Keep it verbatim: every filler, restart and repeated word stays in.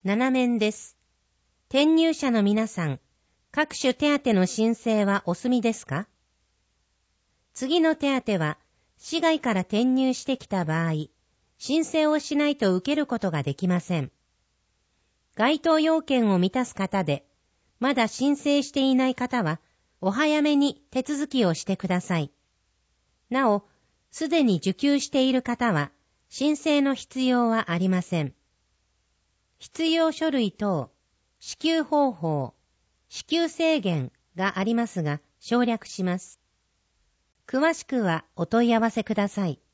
ななめんです。転入者の皆さん、各種手当の申請はお済みですか？次の手当は、市外から転入してきた場合、申請をしないと受けることができません。該当要件を満たす方で、まだ申請していない方は、お早めに手続きをしてください。なお、すでに受給している方は、申請の必要はありません。必要書類等、支給方法、支給制限がありますが、省略します。詳しくはお問い合わせください。